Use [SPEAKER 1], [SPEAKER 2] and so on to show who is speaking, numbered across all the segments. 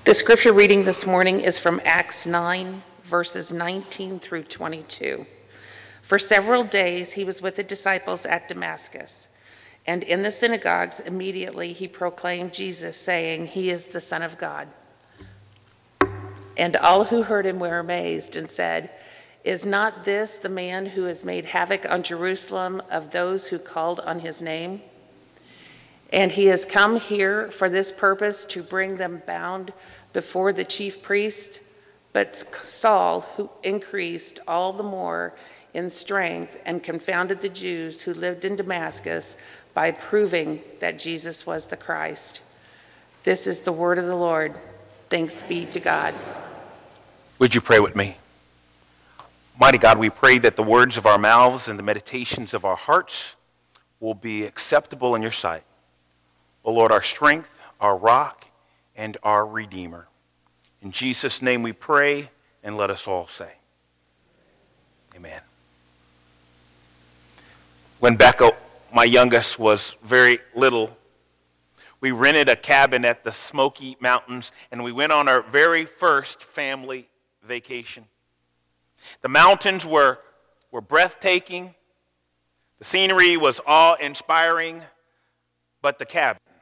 [SPEAKER 1] The scripture reading this morning is from Acts 9, verses 19 through 22. For several days he was with the disciples at Damascus, and in the synagogues immediately he proclaimed Jesus, saying, "He is the Son of God." And all who heard him were amazed and said, "Is not this the man who has made havoc on Jerusalem of those who called on his name? And he has come here for this purpose, to bring them bound before the chief priest." But Saul, who increased all the more in strength and confounded the Jews who lived in Damascus by proving that Jesus was the Christ. This is the word of the Lord. Thanks be to God.
[SPEAKER 2] Would you pray with me? Mighty God, we pray that the words of our mouths and the meditations of our hearts will be acceptable in your sight. O Lord, our strength, our rock, and our Redeemer. In Jesus' name we pray, and let us all say, amen. When Becca, my youngest, was very little, we rented a cabin at the Smoky Mountains, and we went on our very first family vacation. The mountains were breathtaking. The scenery was awe-inspiring, but the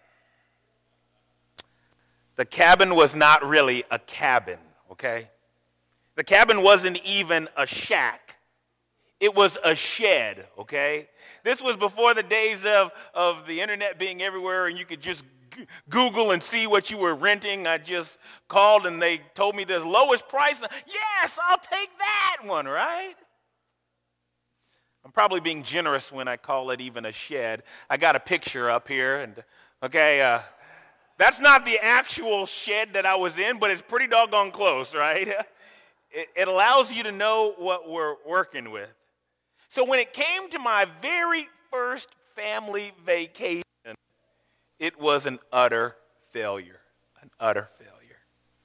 [SPEAKER 2] cabin was not really a cabin, okay? The cabin wasn't even a shack. It was a shed, okay? This was before the days of the internet being everywhere and you could just Google and see what you were renting. I just called and they told me the lowest price. Yes, I'll take that one, right? I'm probably being generous when I call it even a shed. I got a picture up here, and okay, that's not the actual shed that I was in, but it's pretty doggone close, right? It allows you to know what we're working with. So when it came to my very first family vacation, it was an utter failure, an utter failure.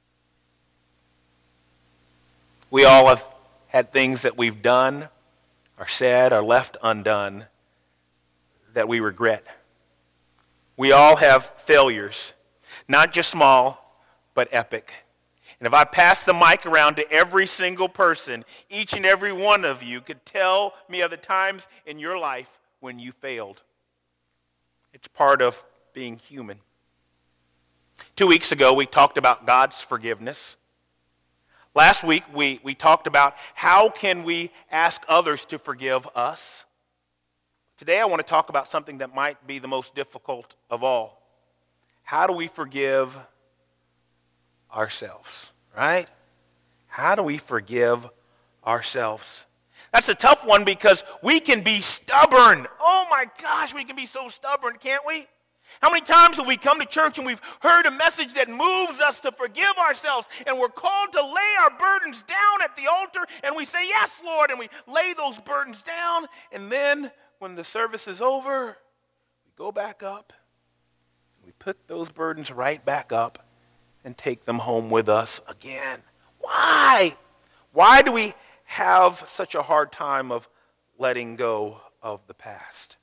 [SPEAKER 2] We all have had things that we've done, or said, or left undone that we regret. We all have failures. Not just small, but epic. And if I pass the mic around to every single person, each and every one of you could tell me of the times in your life when you failed. It's part of being human. 2 weeks ago, we talked about God's forgiveness. Last week, we talked about how can we ask others to forgive us. Today, I want to talk about something that might be the most difficult of all. How do we forgive ourselves, right? How do we forgive ourselves? That's a tough one because we can be stubborn. Oh my gosh, we can be so stubborn, can't we? How many times have we come to church and we've heard a message that moves us to forgive ourselves, and we're called to lay our burdens down at the altar, and we say, "Yes, Lord," and we lay those burdens down, and then when the service is over, we go back up. We put those burdens right back up and take them home with us again. Why? Why do we have such a hard time of letting go of the past?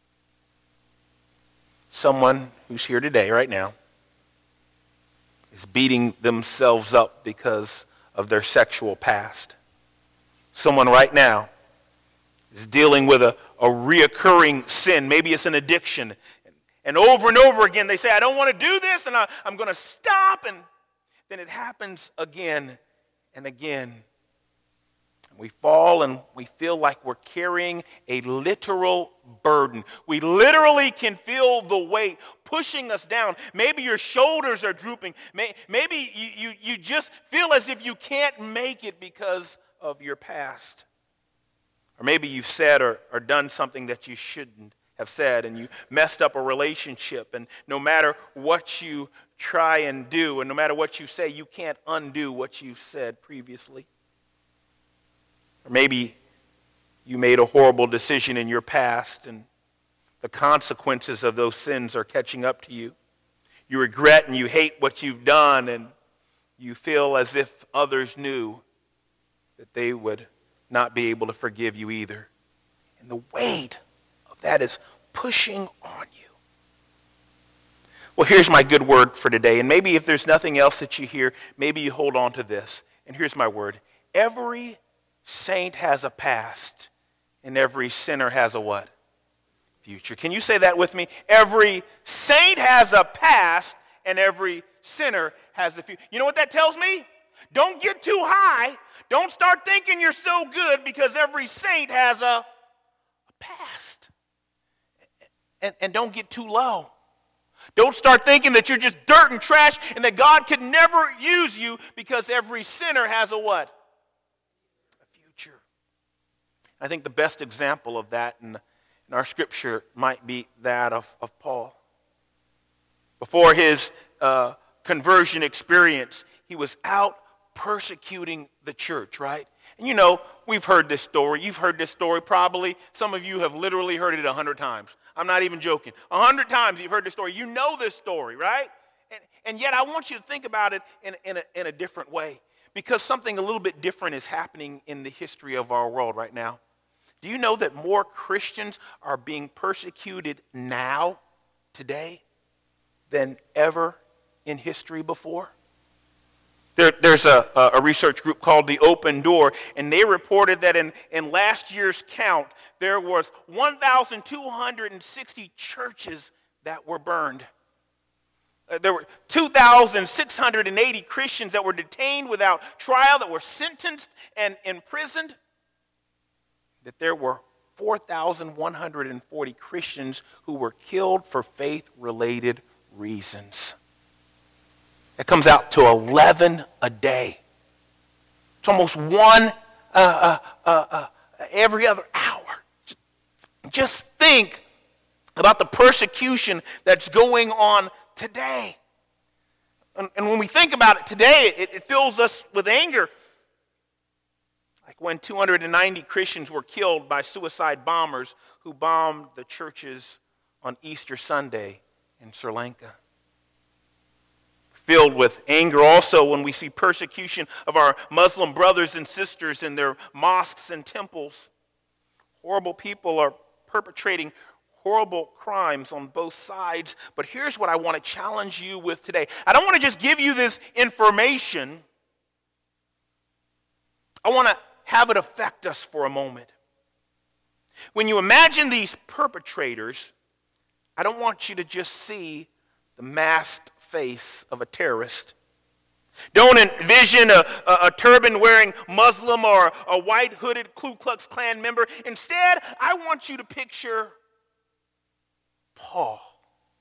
[SPEAKER 2] Someone who's here today, right now, is beating themselves up because of their sexual past. Someone right now is dealing with a reoccurring sin. Maybe it's an addiction. And over again, they say, "I don't want to do this, and I'm going to stop." And then it happens again and again. And we fall and we feel like we're carrying a literal burden. We literally can feel the weight pushing us down. Maybe your shoulders are drooping. Maybe you just feel as if you can't make it because of your past. Or maybe you've said or done something that you shouldn't have said, and you messed up a relationship, and no matter what you try and do, and no matter what you say, you can't undo what you said previously. Or maybe you made a horrible decision in your past, and the consequences of those sins are catching up to you. You regret and you hate what you've done, and you feel as if others knew that they would not be able to forgive you either. And the weight of that is pushing on you. Well, here's my good word for today. And maybe if there's nothing else that you hear, maybe you hold on to this. And here's my word. Every saint has a past, and every sinner has a what? Future. Can you say that with me? Every saint has a past, and every sinner has a future. You know what that tells me? Don't get too high. Don't start thinking you're so good, because every saint has a past. And don't get too low. Don't start thinking that you're just dirt and trash and that God could never use you, because every sinner has a what? A future. I think the best example of that in our scripture might be that of Paul. Before his conversion experience, he was out persecuting the church, right? And you know, we've heard this story. You've heard this story probably. Some of you have literally heard it 100 times. I'm not even joking. 100 times you've heard this story. You know this story, right? And yet I want you to think about it in a different way, because something a little bit different is happening in the history of our world right now. Do you know that more Christians are being persecuted now, today, than ever in history before? There's a research group called the Open Door, and they reported that in last year's count, there was 1,260 churches that were burned. There were 2,680 Christians that were detained without trial, that were sentenced and imprisoned. That there were 4,140 Christians who were killed for faith-related reasons. It comes out to 11 a day. It's almost one every other hour. Just think about the persecution that's going on today. And when we think about it today, it fills us with anger. Like when 290 Christians were killed by suicide bombers who bombed the churches on Easter Sunday in Sri Lanka. Filled with anger also when we see persecution of our Muslim brothers and sisters in their mosques and temples. Horrible people are perpetrating horrible crimes on both sides. But here's what I want to challenge you with today. I don't want to just give you this information. I want to have it affect us for a moment. When you imagine these perpetrators, I don't want you to just see the masked face of a terrorist. Don't envision a turban-wearing Muslim or a white-hooded Ku Klux Klan member. Instead, I want you to picture Paul.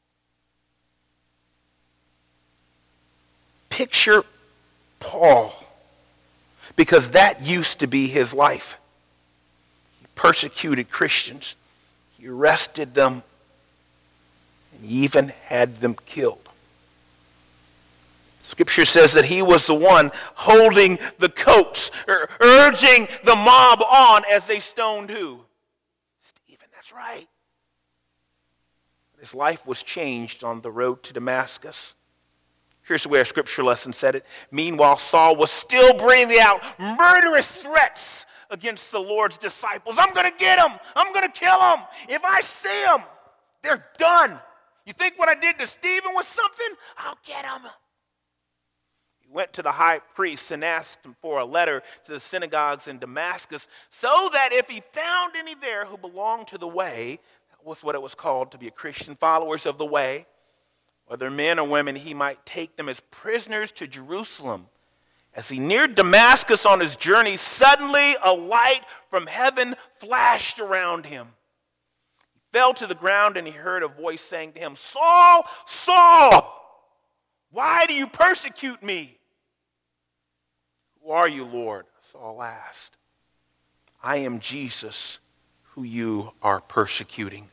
[SPEAKER 2] Picture Paul, because that used to be his life. He persecuted Christians. He arrested them. And he even had them killed. Scripture says that he was the one holding the coats, urging the mob on as they stoned who? Stephen, that's right. His life was changed on the road to Damascus. Here's the way our scripture lesson said it. Meanwhile, Saul was still breathing out murderous threats against the Lord's disciples. I'm going to get them. I'm going to kill them. If I see them, they're done. You think what I did to Stephen was something? I'll get them. He went to the high priest and asked him for a letter to the synagogues in Damascus, so that if he found any there who belonged to the way, that was what it was called to be a Christian, followers of the way, whether men or women, he might take them as prisoners to Jerusalem. As he neared Damascus on his journey, suddenly a light from heaven flashed around him. He fell to the ground and he heard a voice saying to him, Saul, Saul, why do you persecute me? Who are you, Lord? Saul asked. I am Jesus, who you are persecuting.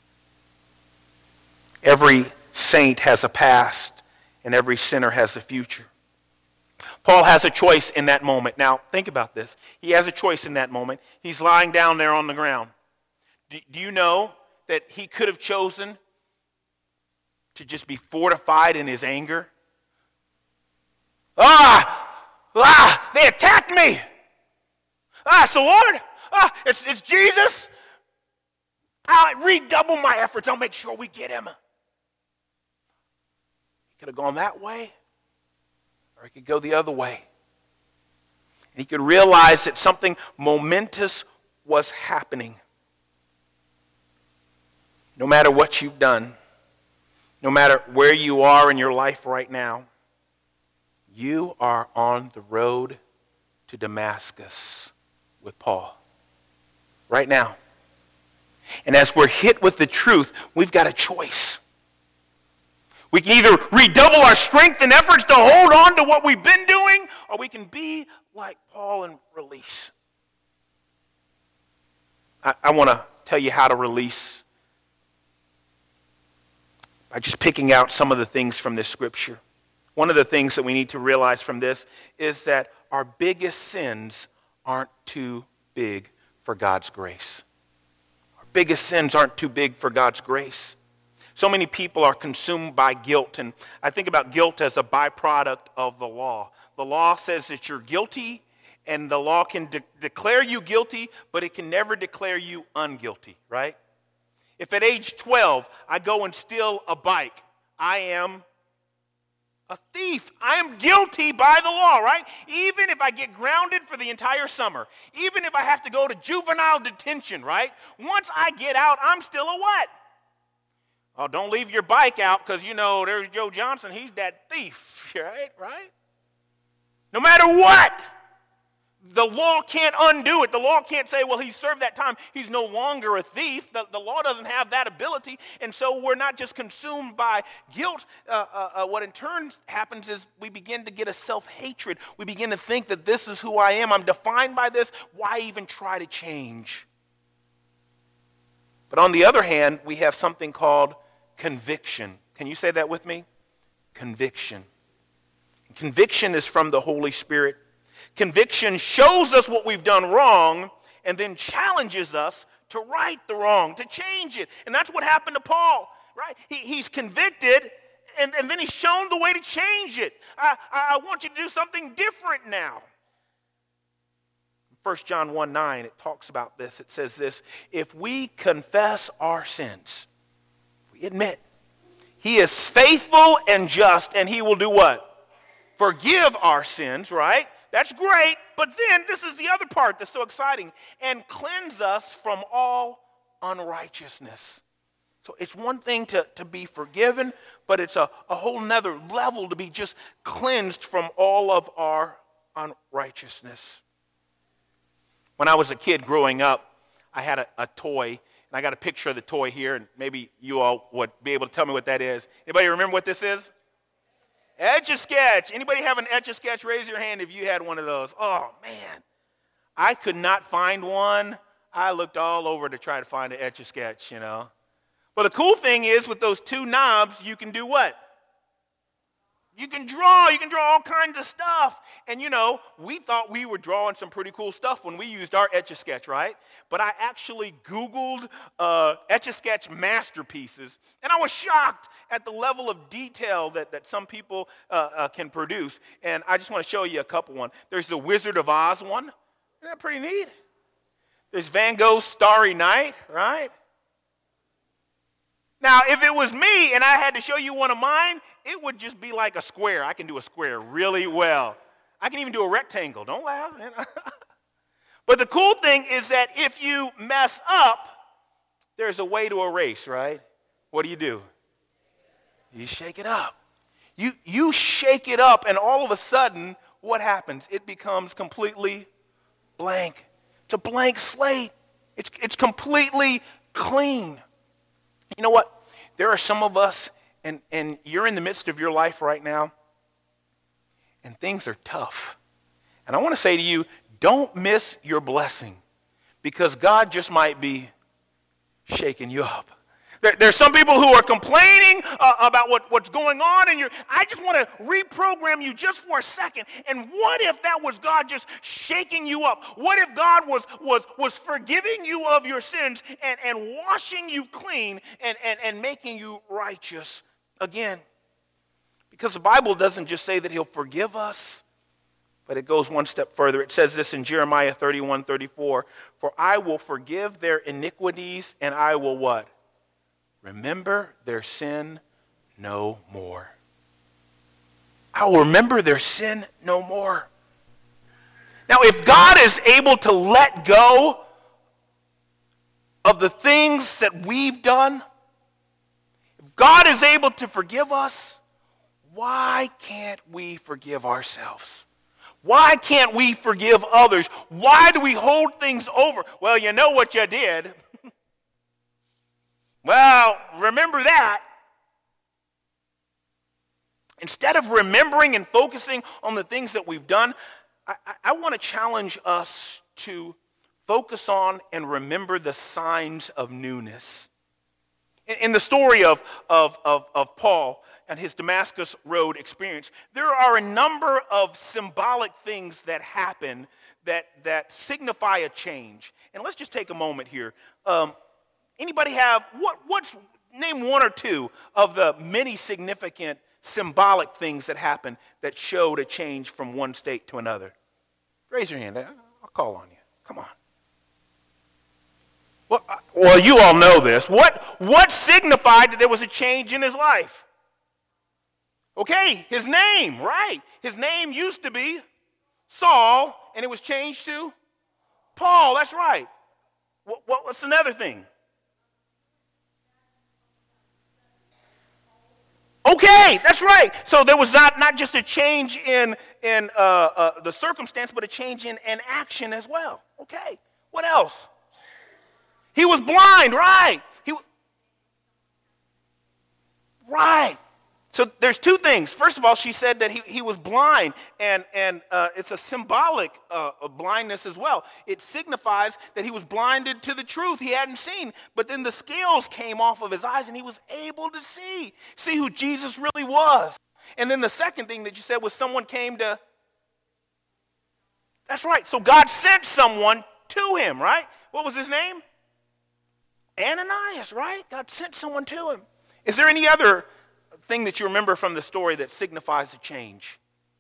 [SPEAKER 2] Every saint has a past, and every sinner has a future. Paul has a choice in that moment. Now, think about this. He has a choice in that moment. He's lying down there on the ground. Do you know that he could have chosen to just be fortified in his anger? They attacked me. So Lord, it's Jesus. I'll redouble my efforts. I'll make sure we get him. could have gone that way, or he could go the other way. And he could realize that something momentous was happening. No matter what you've done, no matter where you are in your life right now, you are on the road to Damascus with Paul. Right now. And as we're hit with the truth, we've got a choice. We can either redouble our strength and efforts to hold on to what we've been doing, or we can be like Paul and release. I want to tell you how to release by just picking out some of the things from this scripture. One of the things that we need to realize from this is that our biggest sins aren't too big for God's grace. Our biggest sins aren't too big for God's grace. So many people are consumed by guilt, and I think about guilt as a byproduct of the law. The law says that you're guilty, and the law can declare you guilty, but it can never declare you unguilty, right? If at age 12 I go and steal a bike, I am a thief. I am guilty by the law, right? Even if I get grounded for the entire summer, even if I have to go to juvenile detention, right? Once I get out, I'm still a what? Oh, don't leave your bike out because, there's Joe Johnson. He's that thief, right? No matter what, the law can't undo it. The law can't say, well, he served that time. He's no longer a thief. The law doesn't have that ability. And so we're not just consumed by guilt. What in turn happens is we begin to get a self-hatred. We begin to think that this is who I am. I'm defined by this. Why even try to change? But on the other hand, we have something called conviction. Can you say that with me? Conviction. Conviction is from the Holy Spirit. Conviction shows us what we've done wrong and then challenges us to right the wrong, to change it. And that's what happened to Paul, right? He's convicted and then he's shown the way to change it. I want you to do something different now. 1 John 1:9, it talks about this. It says this: if we confess our sins, we admit, he is faithful and just, and he will do what? Forgive our sins, right? That's great, but then this is the other part that's so exciting, and cleanse us from all unrighteousness. So it's one thing to be forgiven, but it's a whole nother level to be just cleansed from all of our unrighteousness. When I was a kid growing up, I had a toy, and I got a picture of the toy here, and maybe you all would be able to tell me what that is. Anybody remember what this is? Etch-a-Sketch. Anybody have an Etch-a-Sketch? Raise your hand if you had one of those. Oh, man. I could not find one. I looked all over to try to find an Etch-a-Sketch, But the cool thing is with those two knobs, you can do what? You can draw all kinds of stuff. And we thought we were drawing some pretty cool stuff when we used our Etch-a-Sketch, right? But I actually Googled Etch-a-Sketch masterpieces, and I was shocked at the level of detail that some people can produce. And I just want to show you a couple one. There's the Wizard of Oz one. Isn't that pretty neat? There's Van Gogh's Starry Night, right? Now, if it was me and I had to show you one of mine, it would just be like a square. I can do a square really well. I can even do a rectangle. Don't laugh. But the cool thing is that if you mess up, there's a way to erase, right? What do? You shake it up. You shake it up, and all of a sudden, what happens? It becomes completely blank. It's a blank slate. It's completely clean. You know what? There are some of us, and you're in the midst of your life right now, and things are tough. And I want to say to you, don't miss your blessing, because God just might be shaking you up. There's some people who are complaining about what's going on, and I just want to reprogram you just for a second. And what if that was God just shaking you up? What if God was forgiving you of your sins and washing you clean and making you righteous again? Because the Bible doesn't just say that he'll forgive us, but it goes one step further. It says this in Jeremiah 31:34, for I will forgive their iniquities, and I will what? Remember their sin no more. I will remember their sin no more. Now, if God is able to let go of the things that we've done, if God is able to forgive us, why can't we forgive ourselves? Why can't we forgive others? Why do we hold things over? Well, you know what you did. Well, remember that. Instead of remembering and focusing on the things that we've done, I want to challenge us to focus on and remember the signs of newness. In the story of Paul and his Damascus Road experience, there are a number of symbolic things that happen that signify a change. And let's just take a moment here. Anybody have, name one or two of the many significant symbolic things that happened that showed a change from one state to another? Raise your hand. I'll call on you. Come on. Well, you all know this. What signified that there was a change in his life? Okay, his name, right? His name used to be Saul, and it was changed to Paul. That's right. What's another thing? Okay, that's right. So there was not just a change in the circumstance, but a change in action as well. Okay, what else? He was blind, right? Right. So there's two things. First of all, she said that he was blind, and it's a symbolic of blindness as well. It signifies that he was blinded to the truth he hadn't seen, but then the scales came off of his eyes, and he was able to see who Jesus really was. And then the second thing that you said was someone came to, that's right, so God sent someone to him, right? What was his name? Ananias, right? God sent someone to him. Is there any other thing that you remember from the story that signifies a change?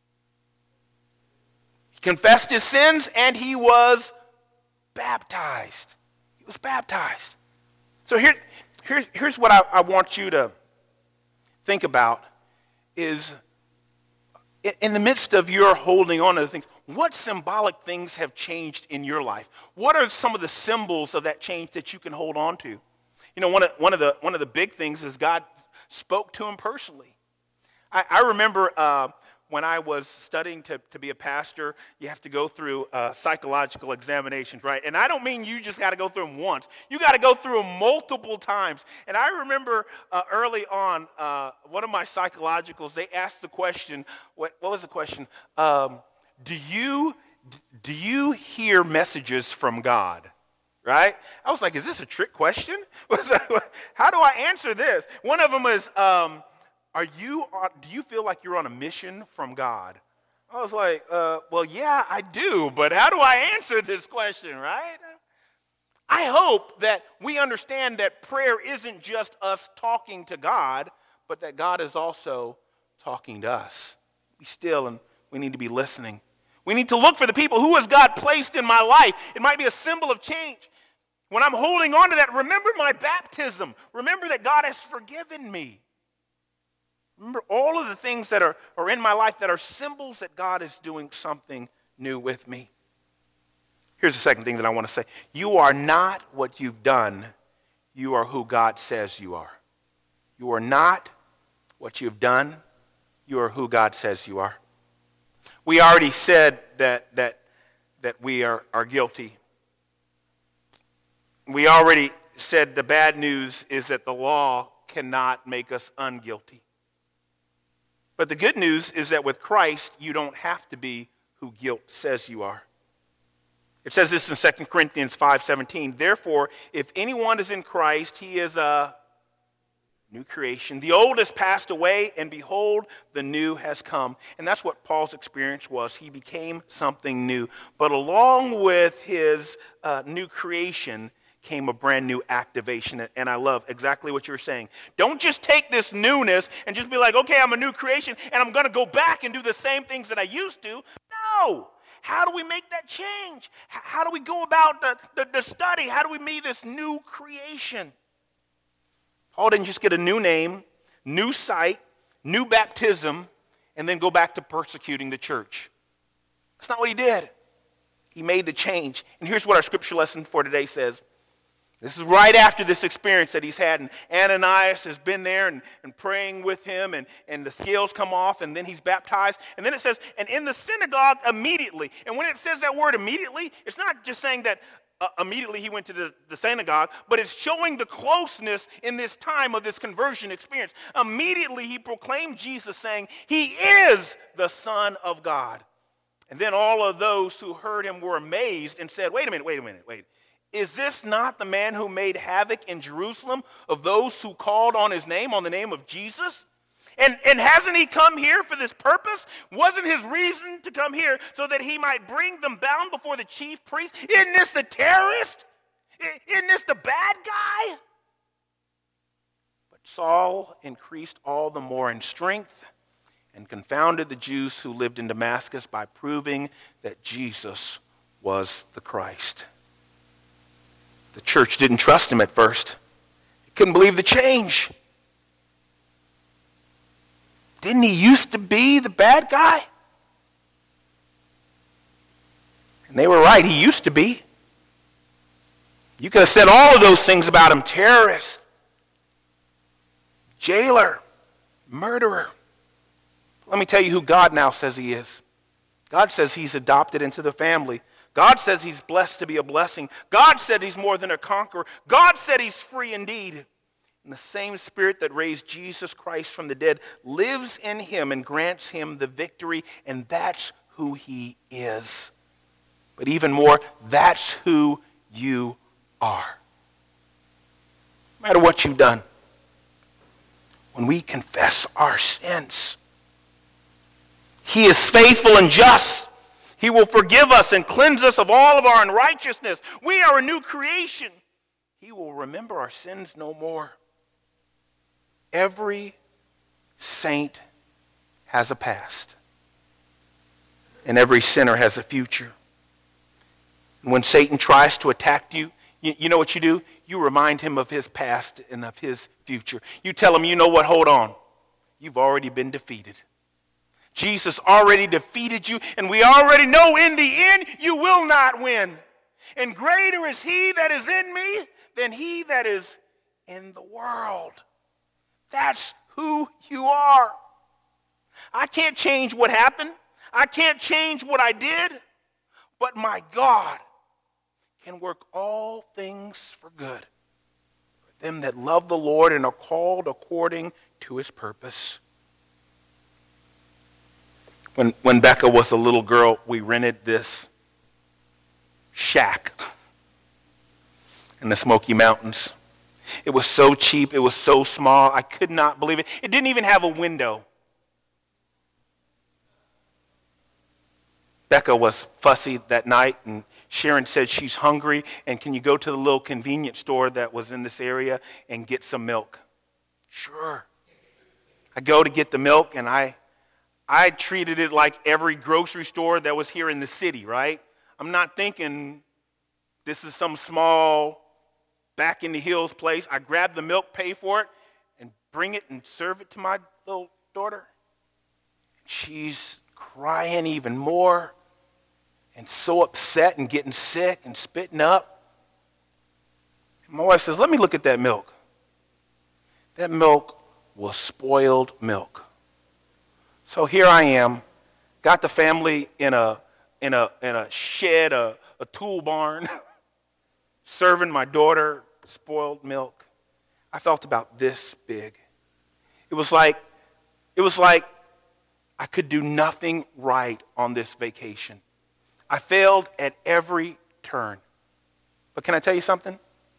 [SPEAKER 2] He confessed his sins and he was baptized. He was baptized. So here's what I want you to think about is in the midst of your holding on to the things, what symbolic things have changed in your life? What are some of the symbols of that change that you can hold on to? You know, one of the big things is God spoke to him personally. I remember when I was studying to be a pastor, you have to go through psychological examinations, right? And I don't mean you just got to go through them once. You got to go through them multiple times. And I remember early on, one of my psychologicals, they asked the question, what was the question? Do you hear messages from God? Right? I was like, is this a trick question? How do I answer this? One of them is, do you feel like you're on a mission from God? I was like, well, yeah, I do, but how do I answer this question, right? I hope that we understand that prayer isn't just us talking to God, but that God is also talking to us. Be still, and we need to be listening. We need to look for the people. Who has God placed in my life? It might be a symbol of change. When I'm holding on to that, remember my baptism. Remember that God has forgiven me. Remember all of the things that are in my life that are symbols that God is doing something new with me. Here's the second thing that I want to say. You are not what you've done. You are who God says you are. You are not what you've done. You are who God says you are. We already said that we are guilty. We already said the bad news is that the law cannot make us unguilty. But the good news is that with Christ, you don't have to be who guilt says you are. It says this in 2 Corinthians 5:17. Therefore, if anyone is in Christ, he is a new creation. The old has passed away, and behold, the new has come. And that's what Paul's experience was. He became something new. But along with his new creation came a brand new activation. And I love exactly what you're saying. Don't just take this newness and just be like, okay, I'm a new creation, and I'm going to go back and do the same things that I used to. No. How do we make that change? How do we go about the study? How do we be this new creation? Paul didn't just get a new name, new sight, new baptism, and then go back to persecuting the church. That's not what he did. He made the change. And here's what our scripture lesson for today says. This is right after this experience that he's had, and Ananias has been there and praying with him, and the scales come off, and then he's baptized. And then it says, and in the synagogue immediately. And when it says that word immediately, it's not just saying that immediately he went to the synagogue, but it's showing the closeness in this time of this conversion experience. Immediately he proclaimed Jesus, saying, he is the Son of God. And then all of those who heard him were amazed and said, wait a minute. Is this not the man who made havoc in Jerusalem of those who called on his name, on the name of Jesus? And hasn't he come here for this purpose? Wasn't his reason to come here so that he might bring them bound before the chief priest? Isn't this the terrorist? Isn't this the bad guy? But Saul increased all the more in strength and confounded the Jews who lived in Damascus by proving that Jesus was the Christ. The church didn't trust him at first. They couldn't believe the change. Didn't he used to be the bad guy? And they were right, he used to be. You could have said all of those things about him. Terrorist, jailer, murderer. Let me tell you who God now says he is. God says he's adopted into the family. God says he's blessed to be a blessing. God said he's more than a conqueror. God said he's free indeed. And the same Spirit that raised Jesus Christ from the dead lives in him and grants him the victory, and that's who he is. But even more, that's who you are. No matter what you've done, when we confess our sins, he is faithful and just. He will forgive us and cleanse us of all of our unrighteousness. We are a new creation. He will remember our sins no more. Every saint has a past, and every sinner has a future. And when Satan tries to attack you, you know what you do? You remind him of his past and of his future. You tell him, you know what, hold on. You've already been defeated. Jesus already defeated you, and we already know in the end you will not win. And greater is he that is in me than he that is in the world. That's who you are. I can't change what happened. I can't change what I did. But my God can work all things for good for them that love the Lord and are called according to his purpose. When Becca was a little girl, we rented this shack in the Smoky Mountains. It was so cheap. It was so small. I could not believe it. It didn't even have a window. Becca was fussy that night, and Sharon said she's hungry, and can you go to the little convenience store that was in this area and get some milk? Sure. I go to get the milk, and I treated it like every grocery store that was here in the city, right? I'm not thinking this is some small back in the hills place. I grab the milk, pay for it, and bring it and serve it to my little daughter. She's crying even more and so upset and getting sick and spitting up. And my wife says, let me look at that milk. That milk was spoiled milk. So here I am, got the family in a shed, a tool barn, serving my daughter spoiled milk. I felt about this big. It was like I could do nothing right on this vacation. I failed at every turn. But can I tell you something?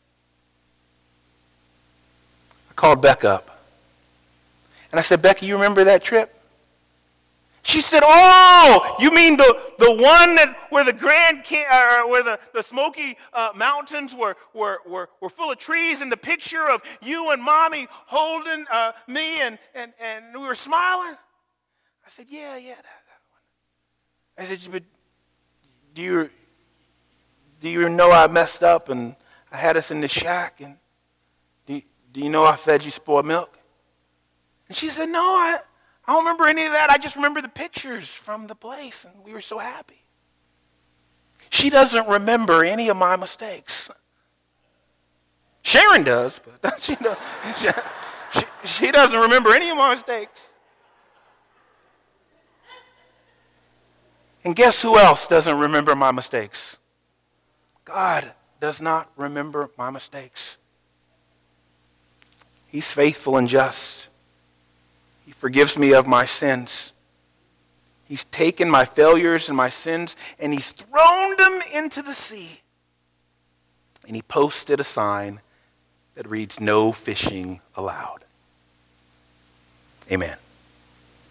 [SPEAKER 2] I called Becca up. And I said, Becca, you remember that trip? She said, oh, you mean the one that where the where the Smoky Mountains were full of trees, and the picture of you and Mommy holding me and we were smiling? I said, yeah, that one. I said, but do you know I messed up and I had us in the shack, and do you know I fed you spoiled milk? And she said, no, I don't remember any of that. I just remember the pictures from the place, and we were so happy. She doesn't remember any of my mistakes. Sharon does, but she doesn't remember any of my mistakes. And guess who else doesn't remember my mistakes? God does not remember my mistakes. He's faithful and just. He forgives me of my sins. He's taken my failures and my sins, and he's thrown them into the sea. And he posted a sign that reads, "No fishing allowed." Amen.